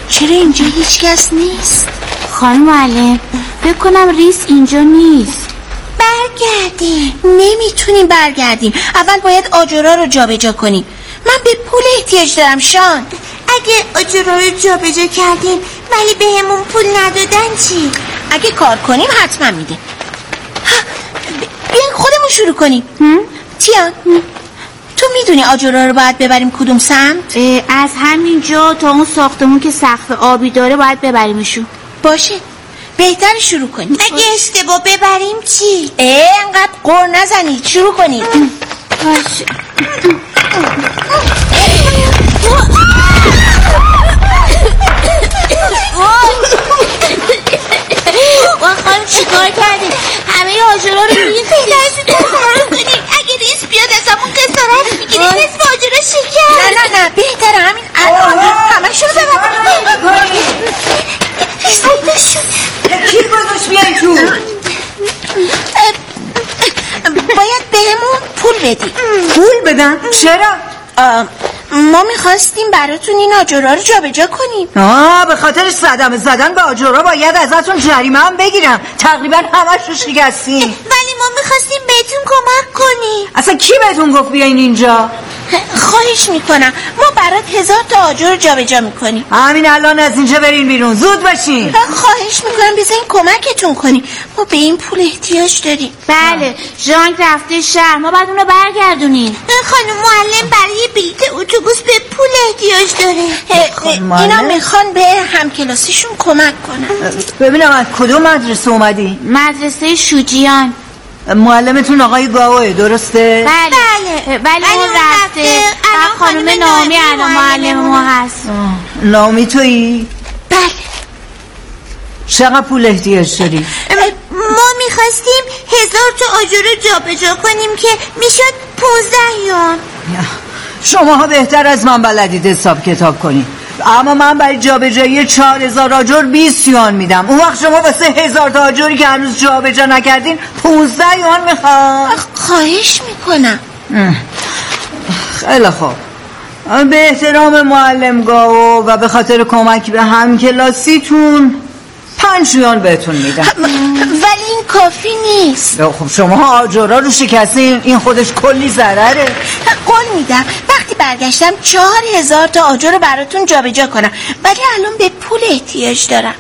چرا اینجا هیچ کس نیست؟ خانم معلم فکر کنم ریس اینجا نیست. برگردیم. نمیتونیم برگردیم، اول باید آجرها رو جابجا کنیم. من به پول احتیاج دارم شان. اگه آجرها رو جابجا کردیم ولی بهمون پول ندادن چی؟ اگه کار کنیم حتما میده. بیاین خودمون شروع کنیم. تیان تو میدونی آجرها رو باید ببریم کدوم سمت؟ از همین جا تا اون ساختمون که سقف آبی داره باید ببریمشون. باشه بهتر شروع کنیم. اگه اشتباه ببریم چی؟ انقدر قر نزنید، شروع کنیم. باشه. خانم چیکار کردیم؟ همه آجرها رو ریختیم. اگه ریس بیاد ازمون قصارت میگیریم نصف آجرها شکر. نه بهتره همین الان همه شروع ببریم. کی گذاشت بیایی تو؟ باید بهمون پول بدی. پول بدن؟ چرا؟ ما میخواستیم براتون این آجرها رو جابجا کنیم. به خاطر صدمه زدن به آجرها باید ازتون جریمه هم بگیرم. تقریبا همش رو شکستیم. ولی ما میخواستیم بهتون کمک کنیم. اصلا کی بهتون گفت بیاین اینجا؟ خواهش میکنم ما برات 1000 تا آجر رو جابجا میکنیم. همین الان از اینجا برین بیرون، زود باشین. خواهش میکنم بذارین کمکتون کنیم، ما به این پول احتیاج داریم. بله ژانک رفته شهر، ما باید اون رو برگردونیم. خانم معلم برای بلیط اتوبوس به پول احتیاج داره. اینا میخوان به همکلاسیشون کمک کنن. ببینم از کدوم مدرسه اومدی؟ مدرسه شوجیان. معلمتون آقای گاوه درسته؟ بله اون رفته. خانم نامی الان معلم ما هست. نامی تویی؟ بله. چقدر پول احتیاج داری؟ ما میخواستیم 1000 تا آجر رو جابجا کنیم که میشد 15 یوان. شماها بهتر از من بلدید حساب کتاب کنید، اما من برای جابجایی 4000 آجر 20 یوان میدم. اون وقت شما واسه 1000 تا آجری که هنوز جابجا نکردین 15 یوان میخوام. خواهش میکنم. خیلی خوب، به احترام معلمگاه و به خاطر کمک به همکلاسیتون 5 یوان بهتون میدم. ولی این کافی نیست. خب شما آجرها رو شکستین، این خودش کلی ضرره. قول میدم وقتی برگشتم 4000 تا آجر رو براتون جابجا کنم، ولی الان به پول احتیاج دارم.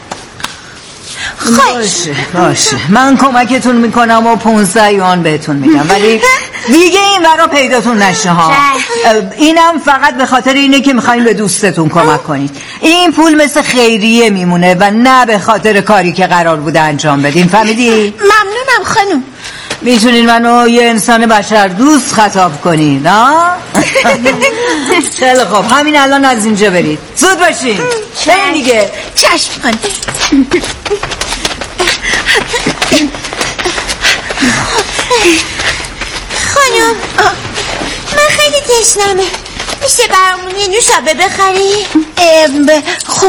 باشه من کمکتون میکنم و 15 یوان بهتون میدم، ولی دیگه این برا پیداتون نشه ها. اینم فقط به خاطر اینه که میخواین به دوستتون کمک کنید. این پول مثل خیریه میمونه و نه به خاطر کاری که قرار بوده انجام بدین، فهمیدی؟ ممنونم خانم. میتونین منو یه انسان بشر دوست خطاب کنید ها؟ خیلی خوب، همین الان از اینجا برید، زود باشین. برید دیگه. چشم خانم. خانم من خیلی تشنمه، میشه برامون یه نوشابه بخری؟ خب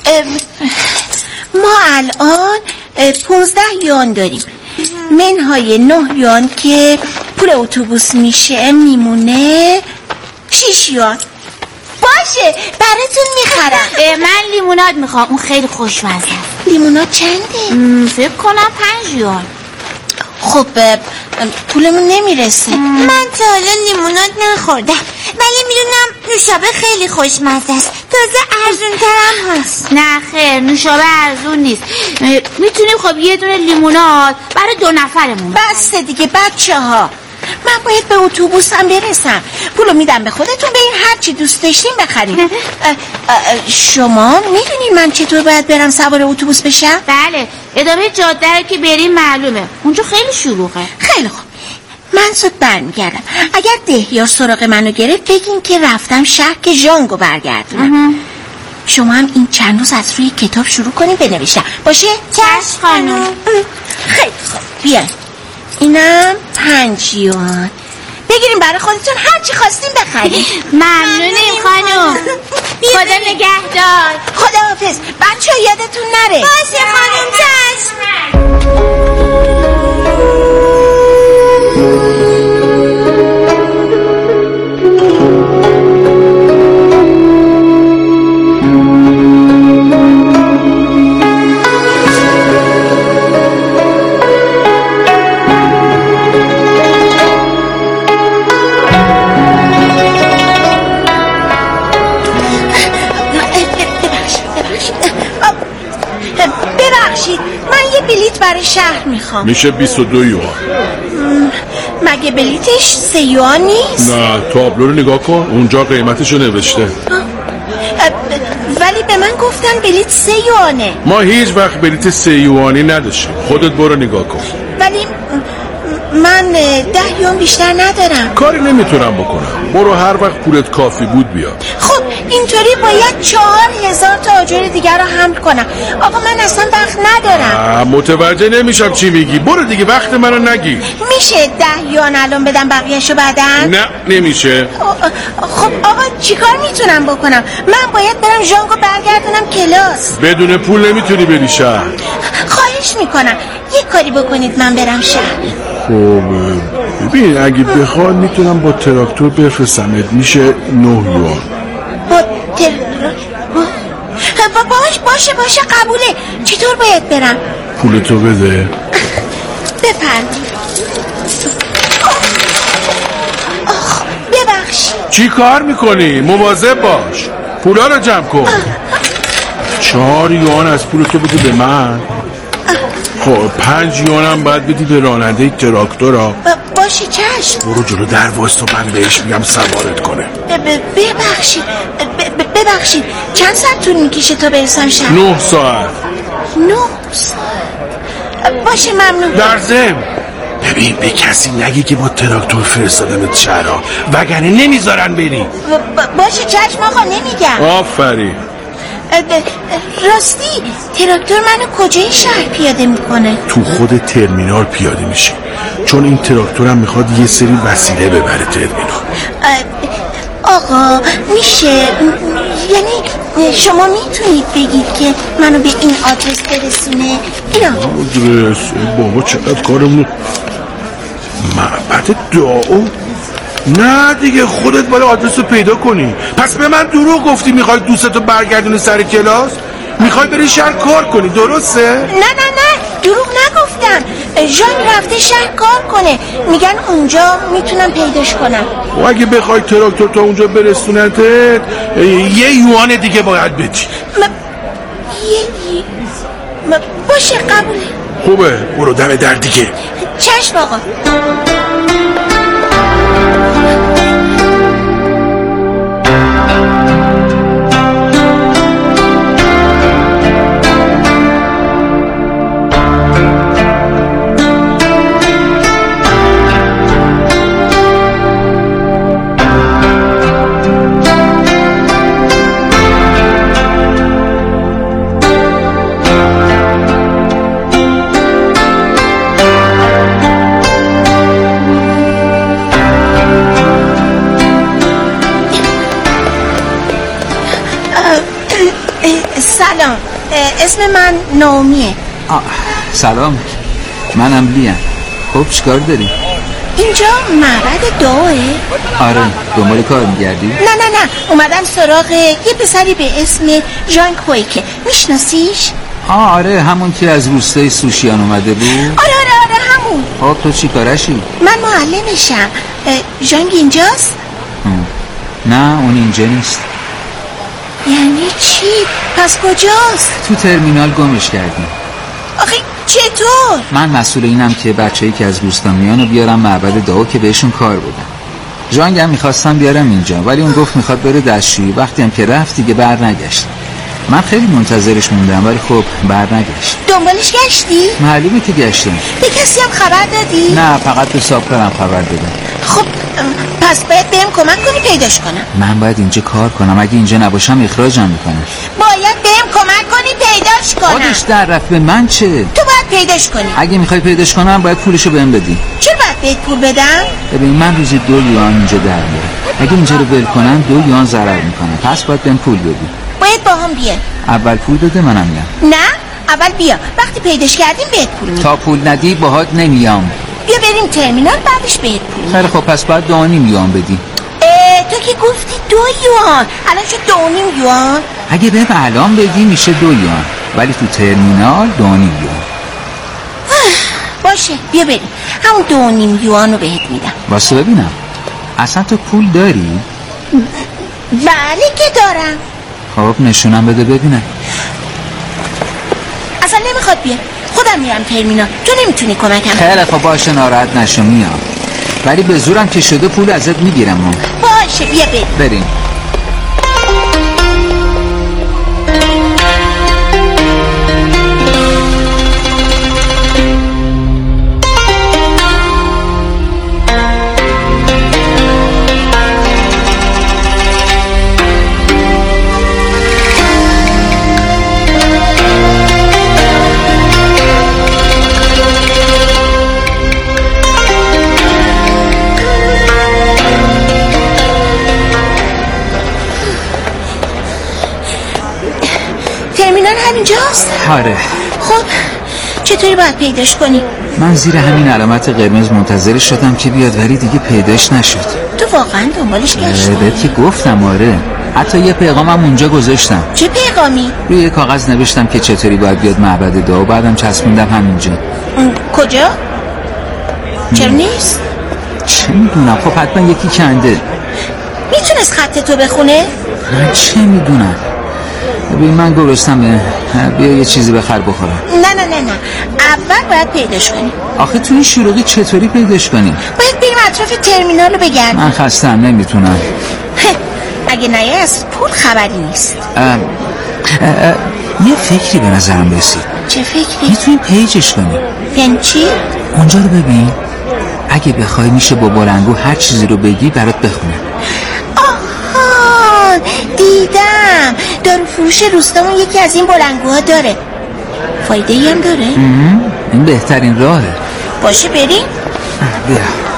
ما الان 15 یوان داریم، منهای 9 یوان که پول اتوبوس میشه میمونه 6 یوان. باشه براتون میخرم. من لیموناد میخوام، اون خیلی خوشمزه است. لیموناد چنده؟ فکر کنم 5 یوان. خب پولمون نمیرسه. من تا حالا لیموناد نخوردم ولی میدونم نوشابه خیلی خوشمزه است، تازه ارزون ترم هست. نه خیر، نوشابه ارزون نیست. میتونیم خب یه دونه لیموناد برای 2 نفرمون. بس دیگه بچه ها، من باید به اتوبوسم برسم. پولو میدم به خودتون، به این هر چی دوست داشتین بخرید. شما میدونین من چطور باید برم سوار اتوبوس بشم؟ بله، ادامه جاده که بریم معلومه، اونجا خیلی شلوغه. خیلی خوب، من زود برمیگردم. اگر دهیار سراغ منو گرفت بگین که رفتم شهر که ژانگو برگردونم. شما هم این چند روز از روی کتاب شروع کنین بنویشم، باشه؟ چشم خانم. خیلی خوب، بیاین اینم 5 یوان بگیریم برای خودتون، هر چی خواستین بخرید. ممنونیم خانم. خدا نگهدار. خداحافظ بچه ها، یادتون نره. باشه خانم. چشم. برای شهر میخوام. میشه 22 یوان. مگه بلیتش 3 یوان نیست؟ نه تابلو رو نگاه کن، اونجا قیمتشو نوشته. ولی به من گفتن بلیت 3 یوانه. ما هیچ وقت بلیت 3 یوانی نداشتیم. خودت برو نگاه کن. ولی من 10 یوان بیشتر ندارم. کاری نمیتونم بکنم. برو هر وقت پولت کافی بود بیا. خب اینطوری باید 4000 تا آجر دیگر رو حمل کنم. آقا من اصلا وقت ندارم. متوجه نمیشم چی میگی. برو دیگه وقت منو نگیر. میشه 10 یوان الان بدم بقیهشو بعدن؟ نه نمیشه. خب آقا چیکار میتونم بکنم؟ من باید برم ژانگو برگردونم کلاس. بدون پول نمیتونی بری شهر. خواهش میکنم یه کاری بکنید من برم شهر. خب ببین اگه بخواد میتونم با تراکتور بفرستمت. میشه 9 یوان. باشه قبوله. چطور باید برم؟ پولتو بده. بفرمایید. ببخشید. چی کار میکنی؟ مواظب باش. پولا رو جمع کن. 4 یوان از پولتو بده به من. خب 5 یوان هم باید بدی به راننده تراکتورا. باشه چشم. برو جلو در وایستا من بهش میگم سوارت کنه. ببخشید چند ساعت طول میکشه تا برسم شهر؟ 9 ساعت. 9 ساعت. باشه ممنون. در ضمن ببین به کسی نگی که با تراکتور فرستادمت شهرها وگرنه نمیذارن بری. باشه چشم آقا نمیگم. آفرین. راستی تراکتور منو کجای شهر پیاده میکنه؟ تو خود ترمینال پیاده میشه، چون این تراکتورم میخواد یه سری وسیله ببره ترمینال. آقا میشه یعنی شما میتونید بگید که منو به این آدرس برسونه؟ اینا آدرس بابا چقدر کارمون. معبد دائو؟ نه دیگه خودت باید آدرس رو پیدا کنی. پس به من دروغ گفتی میخوای دوستتو برگردونی سر کلاس؟ میخوای بری شهر کار کنی درسته؟ نه دروغ نگفتم. ژان رفته شهر کار کنه. میگن اونجا میتونم پیداش کنم. و اگه بخوای تراکتور تا اونجا برسونتت 1 یوان دیگه باید بدی. باشه قبوله. خوبه برو دم در دیگه. چشم آقا. سلام، اسم من نامیه. سلام، منم لیم. خب چیکار داری؟ اینجا معبد دائوه؟ آره، دنبال کار میگردی؟ نه اومدم سراغ یه پسری به اسم ژان کویکه. میشناسیش؟ آره، همون که از روستای سوشیان اومده بود؟ آره همون. خب تو چی کارشی؟ من معلمشم. ژانگ اینجاست؟ نه اون اینجا نیست. یعنی چی؟ پس کجاست؟ تو ترمینال گمش کردیم. آخه چطور؟ من مسئول اینم که بچه‌ای که از روستا میان رو بیارم معبد دائو که بهشون کار بدم. ژانگ هم میخواستم بیارم اینجا ولی اون گفت میخواد بره دستشویی. وقتی هم که رفت دیگه بر نگشت. من خیلی منتظرش موندم ولی خب بر نگشت. دنبالش گشتی؟ معلومه که گشتم. به کسی هم خبر دادی؟ نه فقط به صاحبکارم خبر دادم. خب پس باید بهم کمک کنی پیداش کنم. من باید اینجا کار کنم، اگه اینجا نباشم اخراجم میکنم. باید بهم کمک کنی پیداش کنم. خودش در رفت، به من چه؟ تو باید پیداش کنی. اگه میخوای پیداش کنم باید پولشو بهم بدی. چرا باید بهت پول بدم؟ ببین من روزی 2 یوان اینجا در میارم. اگه اینجا رو ول کنم 2 یوان ضرر میکنم. پس باید بهم پول بدی. باید با هم بیای. اول پول بده منم میام. نه اول بیا، وقتی پیداش کردیم بهت پول میدم. تا پول ندی باهات نمیام. بیا بریم ترمینال بعدش بهت پول. خیلی خب پس باید 2.5 یوان بدی. تو که گفتی 2 یوان، الان شد 2.5 یوان. اگه بهم الان بدی میشه 2 یوان ولی تو ترمینال 2.5 یوان. باشه بیا بریم، همون 2.5 یوان رو بهت میدم. واسه ببینم اصلا تو پول داری؟ بله که دارم. خب نشونم بده ببینم. اصلا نمیخواد بیا، خودم خودم میرم ترمینال، تو نمیتونی کمکم کنی؟ خیلی خب باشه، ناراحت نشو، میام. ولی به زورم که شده پول ازت میگیرم. باشه بیا بریم. همینجاست؟ آره. خب چطوری باید پیداش کنی؟ من زیر همین علامت قرمز منتظر شدم که بیاد ولی دیگه پیداش نشد. تو واقعا دنبالش گشتی؟ بهت که گفتم آره. حتی یه پیغامم اونجا گذاشتم. چه پیغامی؟ روی یه کاغذ نوشتم که چطوری باید بیاد معبد دعا و بعدم چسبوندم همینجا. کجا؟ چرا نیست؟ چه میدونم، خب حتما یکی کنده. میتونست خط تو بخونه؟ من چه میدونم. ببین من گرسنمه، بیا یه چیزی بخر بخورم. نه اول باید پیداش کنی. آخه تو این شلوغی چطوری پیداش کنی؟ باید بریم اطراف ترمینال رو بگردیم. من خستم، نمیتونم. اگه نیه از پول خبری نیست. یه فکری به نظرم رسید. چه فکری؟ میتونیم پیجش کنیم. یعنی چی؟ اونجا رو ببین، اگه بخوای میشه با بلندگو هر چیزی رو بگی برات بخونه. آها دیدم، دارو فروش روستامون یکی از این بلندگوها داره. فایده ای هم داره؟ این بهترین راهه. باشه بریم؟ بیا.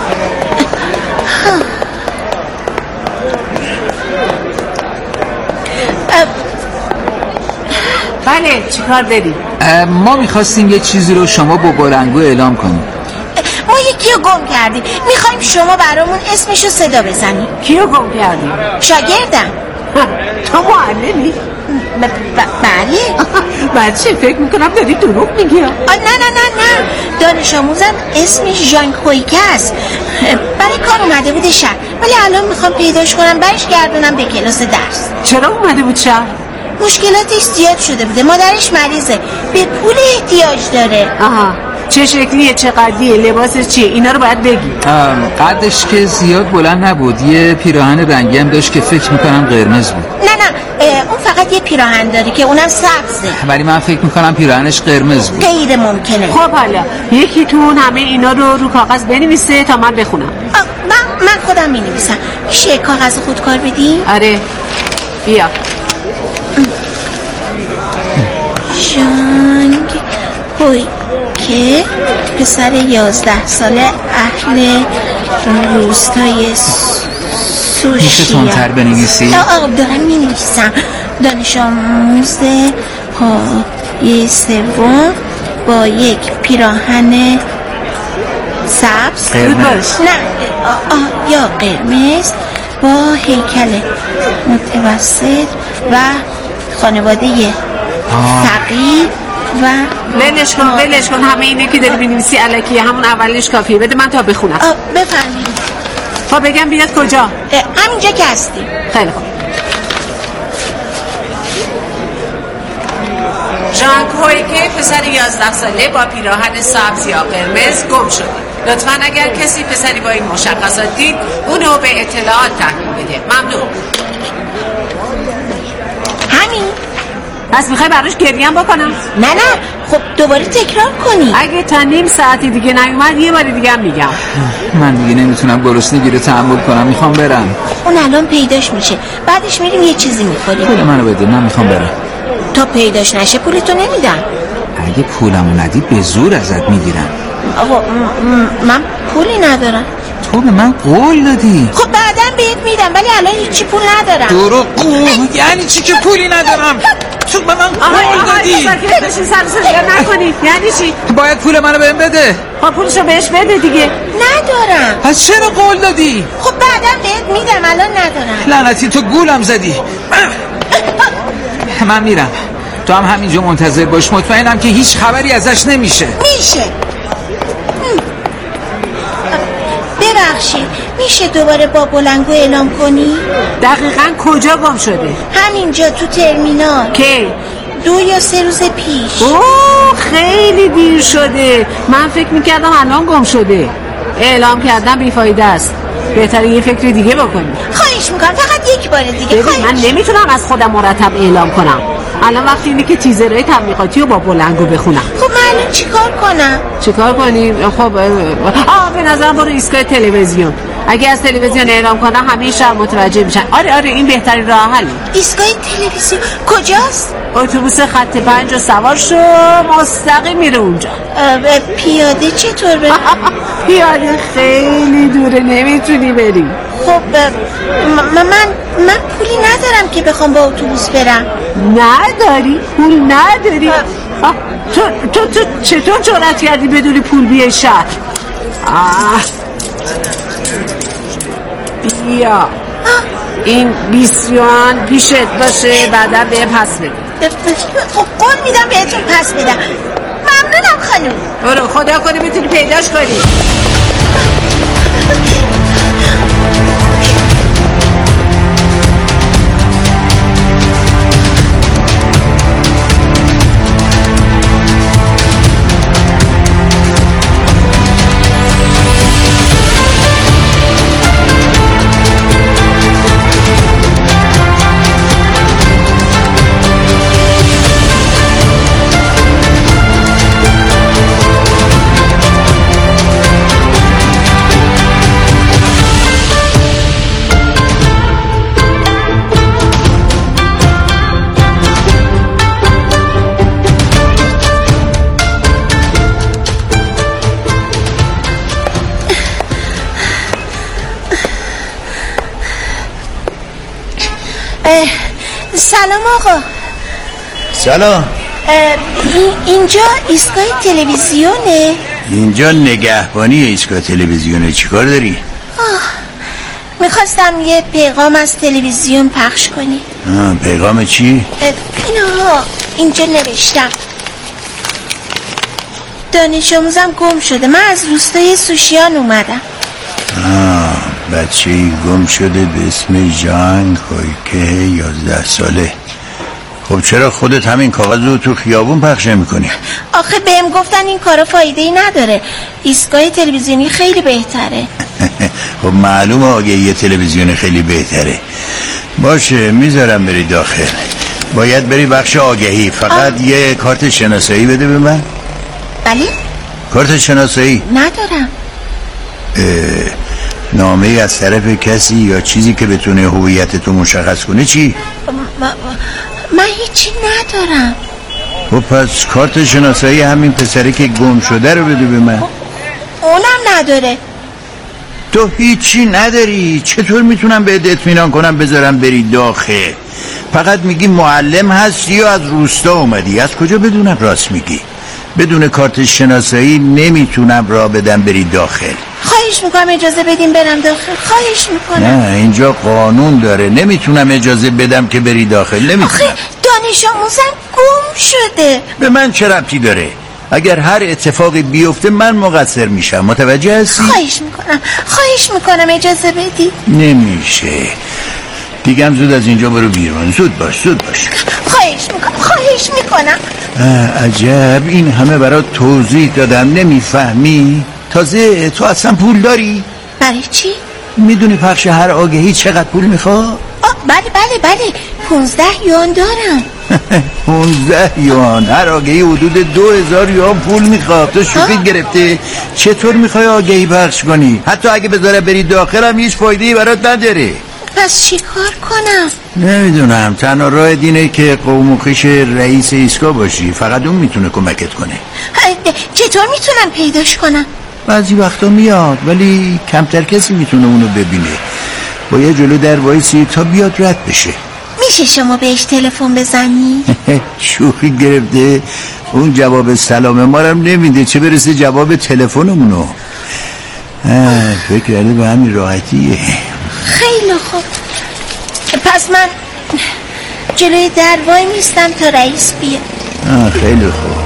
بله چیکار داری؟ ما میخواستیم یه چیزی رو شما با بلندگو اعلام کنیم. ما یکی رو گم کردیم، میخوایم شما برامون اسمشو صدا بزنی. کیو گم کردیم؟ شاگردم. تو معلمی؟ بله. بچه فکر میکنم داری دروغ میگی. نه دانش آموزم اسمش ژان کویکه است. برای کار اومده بود شهر، ولی الان میخوام پیداش کنم برش گردونم به کلاس درس. چرا اومده بود شهر؟ مشکلاتش زیاد شده بوده، مادرش مریضه، به پول احتیاج داره. آها چه شکلیه، چه قدیه، لباسش چیه، اینا رو باید بگی. قدش که زیاد بلند نبود، یه پیراهن رنگی هم داشت که فکر میکنم قرمز بود. نه اون فقط یه پیراهن داره که اونم سبزه، ولی من فکر میکنم پیراهنش قرمز بود. غیر ممکنه. خب حالا یکیتون همه اینا رو کاغذ بنویسه تا من بخونم. من خودم مینویسم. میشه کاغذ خودکار بدی؟ آره بیا. ژان کویکه، پسر 11 ساله، اهل روستای سوشیا. میشه تندتر بنویسی؟ دارم مینویسم. دانش آموز پایه سوم با یک پیراهن سبز قرمز. نه یا قرمز، با هیکل متوسط و خانواده فقیر و ولش کن همه اینه که داری بنویسی الکیه، همون اولش کافیه. بده من تا بخونم. بفرمایید. خب بگم بیاد کجا؟ همینجا که هستی. خیلی خوب. ژان کویکه، پسر 11 ساله با پیراهن سبز یا قرمز گم شده. لطفاً اگر کسی پسری با این مشخصات دید اونو به اطلاعات تحویل بده. ممنون. همین؟ پس میخوای براش گریم بکنم؟ نه خب دوباره تکرار کنی. اگه تا نیم ساعتی دیگه نیومد یه بار دیگه هم میگم. من دیگه نمیتونم گرسنگی رو تحمل کنم، میخوام برم. اون الان پیداش میشه، بعدش میریم یه چیزی میخوریم. پول منو بده، من میخوام برم. تا پیداش نشه پولتو نمیدم. اگه پولمو ندی به زور ازت میگیرم. آقا من پولی ندارم. تو به من قول دادی. خب بعدم بهت میدم، ولی الان هیچی پول ندارم. دروغ. یعنی چی که پولی ندارم؟ تو به من قول دادی. بشین سر نکنید. یعنی چی؟ باید پول منو بهم بده. خب پولشو بهش بده دیگه. ندارم. پس چرا قول دادی؟ خب بعدم بهت میدم، الان ندارم. لعنتی تو گولم زدی. من میرم، تو هم همینجا منتظر باش. مطمئنم که هیچ خبری ازش نمیشه. میشه. ببخشید میشه دوباره با بلندگو اعلام کنی؟ دقیقاً کجا گم شده؟ همینجا تو ترمینال. کی؟ 2 یا 3 روز پیش. خیلی دیر شده. من فکر میکردم الان گم شده. اعلام کردم بیفایده است. بهتره یه فکر دیگه بکنی. خواهش میکنم فقط یک بار دیگه. ببین من نمیتونم از خودم مرتب اعلام کنم. الان وقتی اینه که تیزرهای تبلیغاتی رو با بلنگو بخونم. خب من الان چیکار کنم؟ چیکار کنیم؟ خب به نظرم برو ایستگاه تلویزیون. اگه از تلویزیون اعلام کنم همه شهر متوجه میشن. آره این بهترین راه حله. ایستگاه تلویزیون کجاست؟ اتوبوس خط 5 رو سوار شو، مستقیم میره اونجا. پیاده چطور برم؟ پیاده خیلی دوره، نمیتونی بری. خب من پولی ندارم که بخوام با اتوبوس برم. نداری؟ پول نداری؟ تو چطور جرأت کردی بدونی پول بیای شهر؟ بیا این 20 یوان پیشت باشه، بعدا به پس بده. خب قول میدم بهتون پس بدم. ممنونم خانم. برو خدا کنه بتونی پیداش کنی. سلام آقا. سلام. اینجا ایستگاه تلویزیونه؟ اینجا نگهبانی ایستگاه تلویزیونه. چیکار داری؟ میخواستم یه پیغام از تلویزیون پخش کنی. پیغام چی؟ اینا اینجا نوشتم. دانش آموزم گم شده. من از روستای سوشیان اومدم. بچه‌ای گم شده به اسم ژان کویکه 11 ساله. خب چرا خودت همین کاغذ رو تو خیابون پخش می‌کنی؟ آخه بهم گفتن این کارا فایده‌ای نداره. ایستگاه تلویزیونی خیلی بهتره. خب معلومه آگهی تلویزیون خیلی بهتره. باشه میذارم بری داخل. باید بری بخش آگهی. فقط یه کارت شناسایی بده به من. بله؟ کارت شناسایی ندارم. نامه از طرف کسی یا چیزی که بتونه هویتتو مشخص کنه چی؟ من هیچی ندارم. خب پس کارت شناسایی همین پسره که گم شده رو بده به من. اونم نداره. تو هیچی نداری؟ چطور میتونم بهت اطمینان کنم بذارم بری داخل؟ فقط میگی معلم هستی یا از روستا اومدی. از کجا بدونم راست میگی؟ بدون کارت شناسایی نمیتونم راه بدم بری داخل. خواهش میکنم اجازه بدیم برم داخل. خواهش میکنم. نه اینجا قانون داره. نمیتونم اجازه بدم که بری داخل. نمیتونم. آخه دانش آموزم گم شده. به من چه ربطی داره؟ اگر هر اتفاقی بیفته من مقصر میشم. متوجه هستی؟ خواهش میکنم اجازه بدی. نمیشه. دیگم زود از اینجا برو بیرون. زود باش. خواهش میکنم. عجب این همه برات توضیح دادم نمیفهمی؟ تازه تو اصلا پول داری؟ برای چی؟ میدونی پخش هر آگهی چقدر پول میخواد؟ بله 15 یوان دارم. 15 یوان هر آگهی حدود 2000 یوان پول میخواد. تو شوخی گرفته؟ چطور میخوای آگهی پخش کنی؟ حتی اگه بذاره بری داخل هم هیچ فایده‌ای برات نداره. پس چی کار کنم؟ نمیدونم. تنها راه اینه که قوم و خویش رئیس ایستگاه باشی. فقط اون میتونه کمکت کنه. چطور میتونم پیداش کنم؟ بعضی وقتا میاد ولی کمتر کسی میتونه اونو ببینه. باید جلو در وایسی تا بیاد رد بشه. میشه شما بهش تلفن بزنی؟ شوخی گرفته؟ اون جواب سلام ما رو نمیده، چه برسه جواب تلفنمونو. فکر کرده به همین راحتیه. خیلی خوب. پس من جلوی در وای میستم تا رئیس بیاد. خیلی خوب.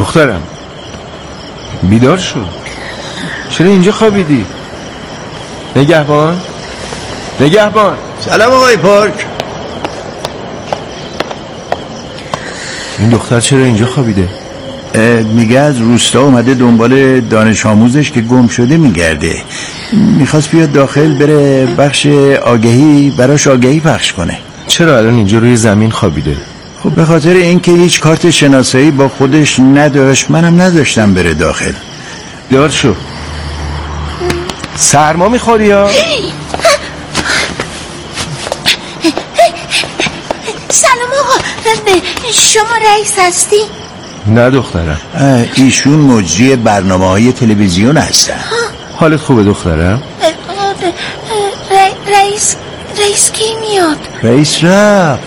دخترم بیدار شو. چرا اینجا خوابیدی؟ نگهبان. سلام آقای پارک. این دختر چرا اینجا خوابیده؟ میگه از روستا اومده دنبال دانش آموزش که گم شده میگرده. میخواست بیاد داخل بره بخش آگهی براش آگهی پخش کنه. چرا الان اینجا روی زمین خوابیده؟ خب به خاطر اینکه هیچ کارت شناسایی با خودش نداشت، منم نذاشتم بره داخل. بیدار شو. سرما میخوری یا؟ سلام آقا، شما رئیس هستی؟ نه دخترم، ایشون مجری برنامه‌های تلویزیون هستن. حالت خوبه دخترم؟ رئیس کی میاد؟ رئیس رفت.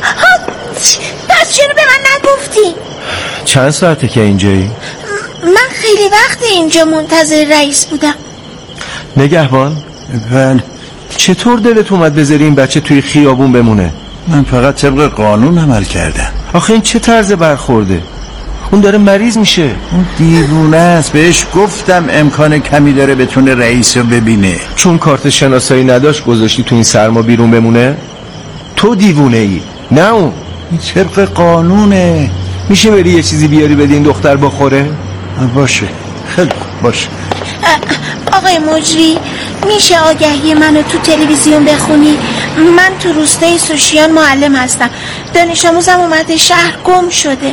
پس چرا به من نگفتی؟ چند ساعته که اینجایی؟ من خیلی وقت اینجا منتظر رئیس بودم. نگهبان؟ بله. چطور دلت اومد بذاری این بچه توی خیابون بمونه؟ من فقط طبق قانون عمل کردم. آخه این چه طرز برخورده؟ اون داره مریض میشه. اون دیوونه است. بهش گفتم امکان کمی داره بتونه رئیس رو ببینه. چون کارت شناسایی نداشت گذاشتی تو این سرما بیرون بمونه؟ تو دیوونه ای، نه اون. این طبق قانونه. میشه بری یه چیزی بیاری بدی این دختر بخوره؟ باشه، خیلی خوب، باشه. آقای مجری، میشه آگهی منو تو تلویزیون بخونی؟ من تو روستای سوشیان معلم هستم. دانش آموزم اومده شهر گم شده.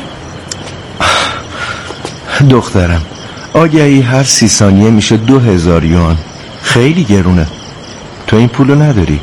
دخترم، آگهی هر 30 ثانیه میشه 2000 یوان. خیلی گرونه. تو این پولو نداری.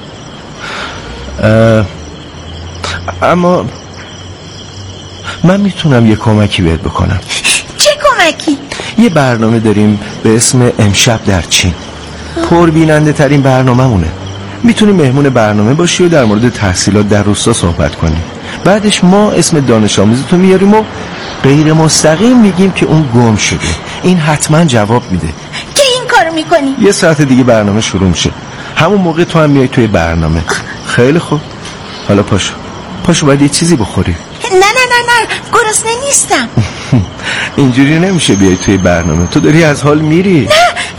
اما من میتونم یه کمکی بهت بکنم. چه کمکی؟ یه برنامه داریم به اسم امشب در چین. پربیننده ترین برنامه مونه. میتونی مهمون برنامه باشی و در مورد تحصیلات در روستا صحبت کنی. بعدش ما اسم دانش آموزتو میاریم و غیر مستقیم میگیم که اون گم شده. این حتما جواب میده. که این کارو میکنی؟ 1 ساعت دیگه برنامه شروع میشه. همون موقع تو هم میای توی برنامه. خیلی خوب. حالا پاشو باید یه چیزی بخوری. نه گرسنه نیستم. اینجوری نمیشه بیای توی برنامه. تو داری از حال میری. نه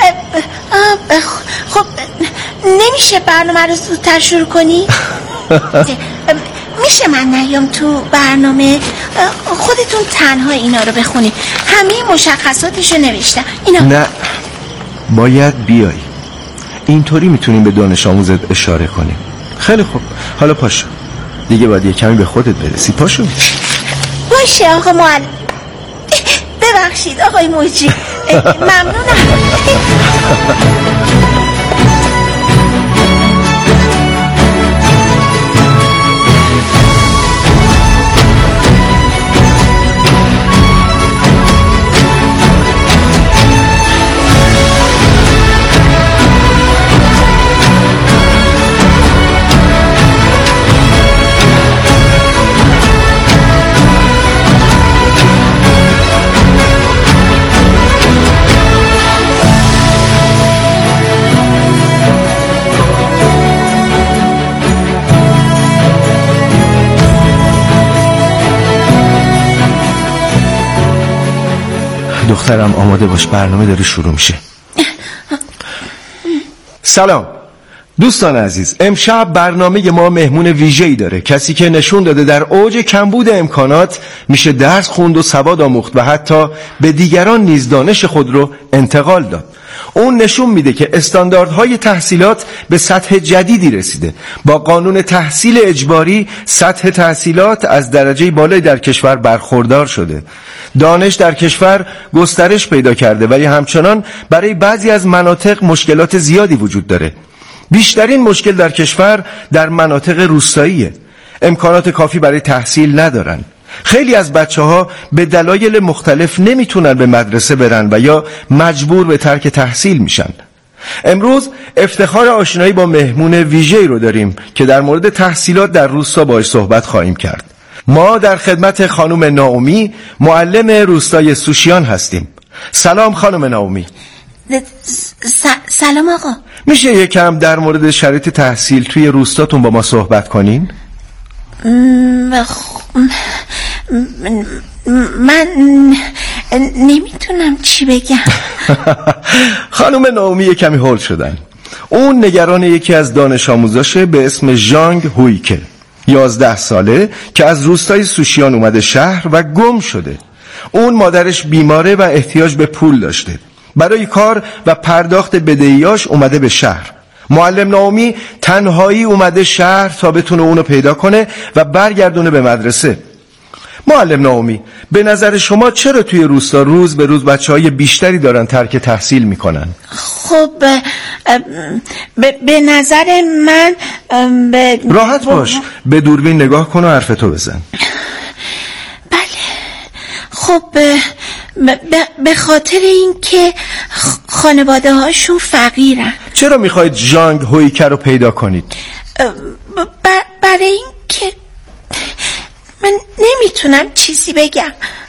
خب نمیشه برنامه رو زودتر شروع کنی؟ میشه من نیام تو برنامه؟ خودتون تنها اینا رو بخونی. همه مشخصاتشو نوشتم اینا. نه، باید بیای. اینطوری میتونیم به دانش آموزت اشاره کنیم. خیلی خوب، حالا پاشو. دیگه باید یه کمی به خودت برسی. پاشو. باشه آقا معلم. ببخشید آقای مجری. ممنونم. دخترم آماده باش، برنامه داره شروع میشه. سلام دوستان عزیز، امشب برنامه ما مهمون ویژه‌ای داره. کسی که نشون داده در اوج کمبود امکانات میشه درس خوند و سواد آموخت و حتی به دیگران نیز دانش خود رو انتقال داد. اون نشون میده که استانداردهای تحصیلات به سطح جدیدی رسیده. با قانون تحصیل اجباری سطح تحصیلات از درجه بالایی در کشور برخوردار شده. دانش در کشور گسترش پیدا کرده ولی همچنان برای بعضی از مناطق مشکلات زیادی وجود داره. بیشترین مشکل در کشور در مناطق روستاییه. امکانات کافی برای تحصیل ندارن. خیلی از بچه‌ها به دلایل مختلف نمیتونن به مدرسه برن و یا مجبور به ترک تحصیل میشن. امروز افتخار آشنایی با مهمون ویژه‌ای رو داریم که در مورد تحصیلات در روستا باهاش صحبت خواهیم کرد. ما در خدمت خانم نائومی، معلم روستای سوشیان هستیم. سلام خانم نائومی. سلام آقا. میشه یکم در مورد شرایط تحصیل توی روستاتون با ما صحبت کنین؟ نمیتونم چی بگم. خانم نائومی کمی هول شدن. اون نگران یکی از دانش آموزاشه به اسم ژانگ هویکه، 11 ساله، که از روستای سوشیان اومده شهر و گم شده. اون مادرش بیماره و احتیاج به پول داشته. برای کار و پرداخت بدهیاش اومده به شهر. معلم نائومی تنهایی اومده شهر تا بتونه اونو پیدا کنه و برگردونه به مدرسه. معلم نائومی، به نظر شما چرا توی روستا روز به روز بچه‌های بیشتری دارن ترک تحصیل میکنن؟ خب به نظر من راحت باش، به دوربین نگاه کن و حرفتو بزن. بله، خب به خاطر اینکه خانواده هاشون فقیرن. چرا میخواید ژانگ هویکه رو پیدا کنید؟ برای اینکه من نمیتونم چیزی بگم.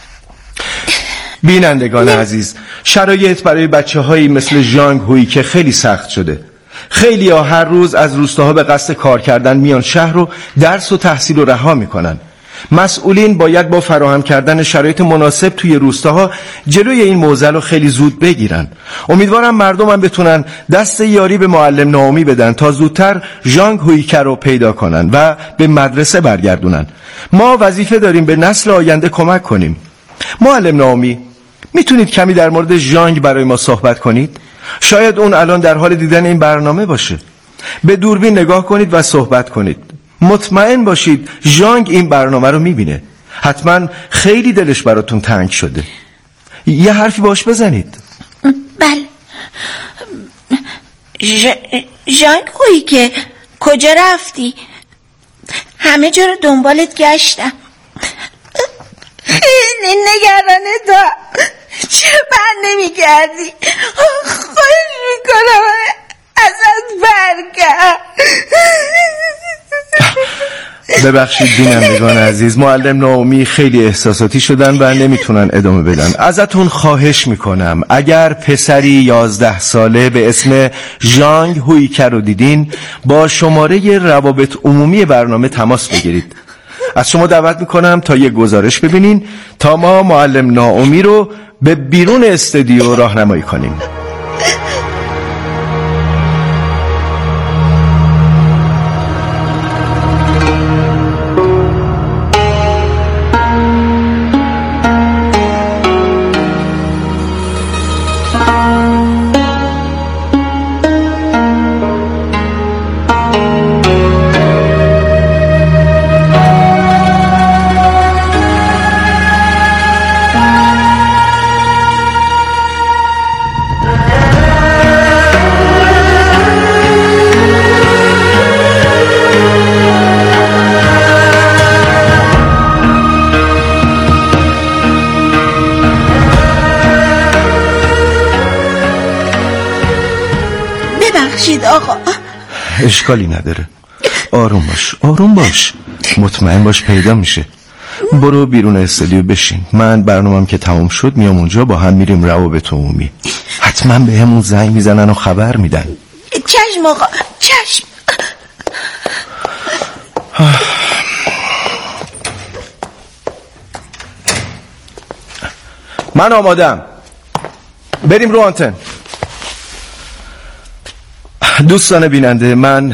بینندگان عزیز، شرایط برای بچه‌هایی مثل ژانگ هویکه خیلی سخت شده. خیلی ها هر روز از روستاها به قصد کار کردن میان شهر و درس و تحصیل رو رها میکنن. مسئولین باید با فراهم کردن شرایط مناسب توی روستاها جلوی این معضل رو خیلی زود بگیرن. امیدوارم مردم هم بتونن دست یاری به معلم نائومی بدن تا زودتر ژانگ هویکه رو پیدا کنن و به مدرسه برگردونن. ما وظیفه داریم به نسل آینده کمک کنیم. معلم نائومی، میتونید کمی در مورد ژانگ برای ما صحبت کنید؟ شاید اون الان در حال دیدن این برنامه باشه. به دوربین نگاه کنید و صحبت کنید. مطمئن باشید ژانگ این برنامه رو میبینه. حتما خیلی دلش براتون تنگ شده. یه حرفی باش بزنید. بله. ژانگ هویکه، کجا رفتی؟ همه جا رو دنبالت گشتم. خیلی نگرانتم. چرا بر نمیگردی؟ خواهش میکنم ازت برگرد. ببخشید بینندگان عزیز، معلم نائومی خیلی احساساتی شدن و نمیتونن ادامه بدن. ازتون خواهش میکنم اگر پسری 11 ساله به اسم ژانگ هویکه رو دیدین، با شماره روابط عمومی برنامه تماس بگیرید. از شما دعوت میکنم تا یه گزارش ببینین تا ما معلم نائومی رو به بیرون استودیو راهنمایی کنیم. آقا اشکالی نداره. آروم باش، آروم باش، مطمئن باش پیدا میشه. برو بیرون استودیو بشین. من برنامه‌ام که تموم شد میام اونجا، با هم میریم روابط عمومی. حتما به همون زنگ میزنن و خبر میدن. چشم آقا، چشم. من آمادم، بریم رو آنتن. دوستان بیننده، من